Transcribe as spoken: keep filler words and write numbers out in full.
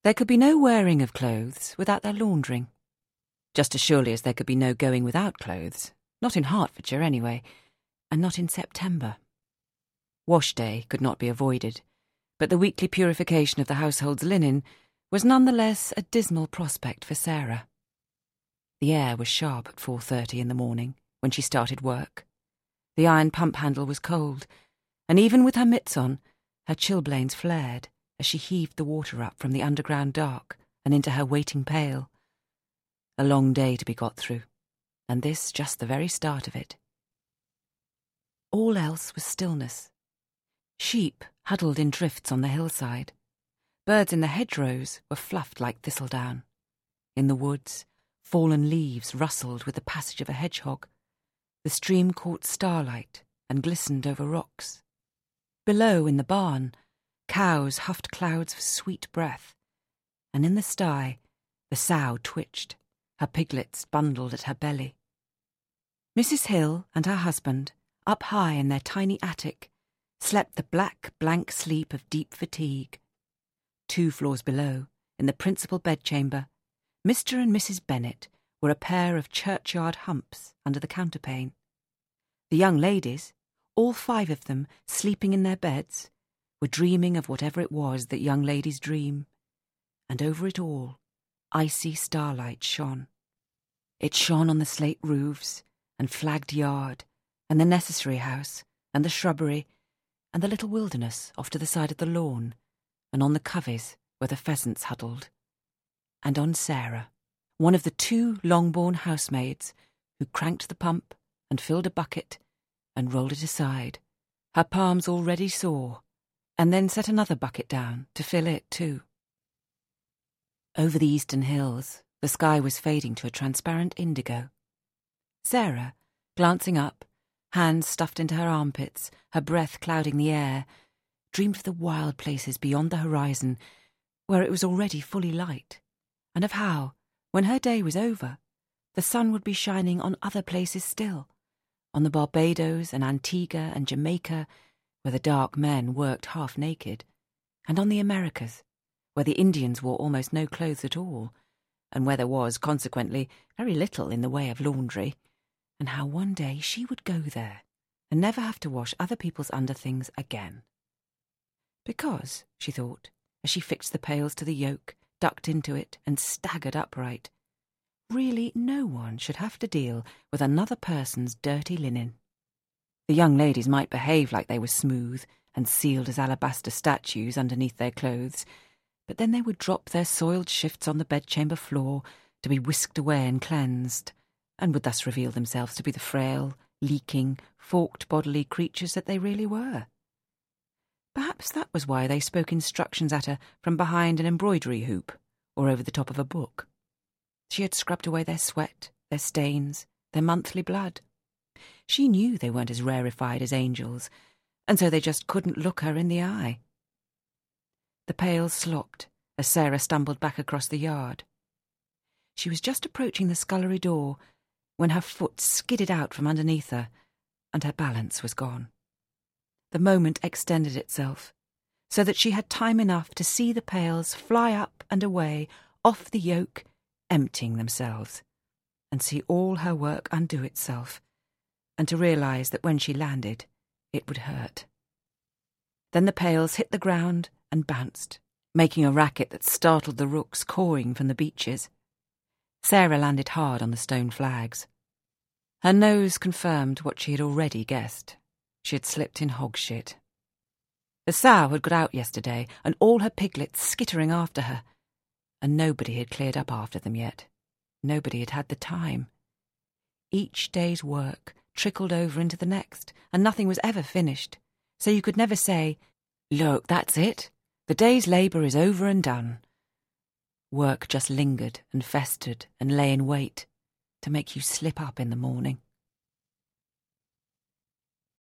There could be no wearing of clothes without their laundering, just as surely as there could be no going without clothes, not in Hertfordshire anyway, and not in September. Wash day could not be avoided, but the weekly purification of the household's linen was none the less a dismal prospect for Sarah. The air was sharp at four thirty in the morning, when she started work. The iron pump handle was cold, and even with her mitts on, her chilblains flared as she heaved the water up from the underground dark and into her waiting pail. A long day to be got through, and this just the very start of it. All else was stillness. Sheep huddled in drifts on the hillside. Birds in the hedgerows were fluffed like thistledown. In the woods, fallen leaves rustled with the passage of a hedgehog. The stream caught starlight and glistened over rocks. Below, in the barn, cows huffed clouds of sweet breath, and in the sty, the sow twitched, her piglets bundled at her belly. Missus Hill and her husband, up high in their tiny attic, slept the black, blank sleep of deep fatigue. Two floors below, in the principal bedchamber, Mister and Missus Bennet were a pair of churchyard humps under the counterpane. The young ladies, all five of them sleeping in their beds, were dreaming of whatever it was that young ladies dream, and over it all, icy starlight shone. It shone on the slate roofs, and flagged yard, and the necessary house, and the shrubbery, and the little wilderness off to the side of the lawn, and on the coveys where the pheasants huddled, and on Sarah, one of the two long-born housemaids who cranked the pump and filled a bucket and rolled it aside, her palms already sore, and then set another bucket down to fill it too. Over the eastern hills, the sky was fading to a transparent indigo. Sarah, glancing up, hands stuffed into her armpits, her breath clouding the air, dreamed of the wild places beyond the horizon where it was already fully light, and of how, when her day was over, the sun would be shining on other places still, on the Barbados and Antigua and Jamaica, where the dark men worked half naked, and on the Americas, where the Indians wore almost no clothes at all, and where there was, consequently, very little in the way of laundry, and how one day she would go there and never have to wash other people's underthings again. Because, she thought, as she fixed the pails to the yoke, ducked into it, and staggered upright, really no one should have to deal with another person's dirty linen. The young ladies might behave like they were smooth and sealed as alabaster statues underneath their clothes, but then they would drop their soiled shifts on the bedchamber floor to be whisked away and cleansed, and would thus reveal themselves to be the frail, leaking, forked bodily creatures that they really were. Perhaps that was why they spoke instructions at her from behind an embroidery hoop or over the top of a book. She had scrubbed away their sweat, their stains, their monthly blood. She knew they weren't as rarefied as angels, and so they just couldn't look her in the eye. The pails slopped as Sarah stumbled back across the yard. She was just approaching the scullery door when her foot skidded out from underneath her, and her balance was gone. The moment extended itself, so that she had time enough to see the pails fly up and away off the yoke, emptying themselves, and see all her work undo itself, and to realise that when she landed, it would hurt. Then the pails hit the ground and bounced, making a racket that startled the rooks cawing from the beeches. Sarah landed hard on the stone flags. Her nose confirmed what she had already guessed. She had slipped in hog shit. The sow had got out yesterday, and all her piglets skittering after her, and nobody had cleared up after them yet. Nobody had had the time. Each day's work trickled over into the next, and nothing was ever finished, so you could never say, "Look, that's it. The day's labour is over and done." Work just lingered and festered and lay in wait to make you slip up in the morning.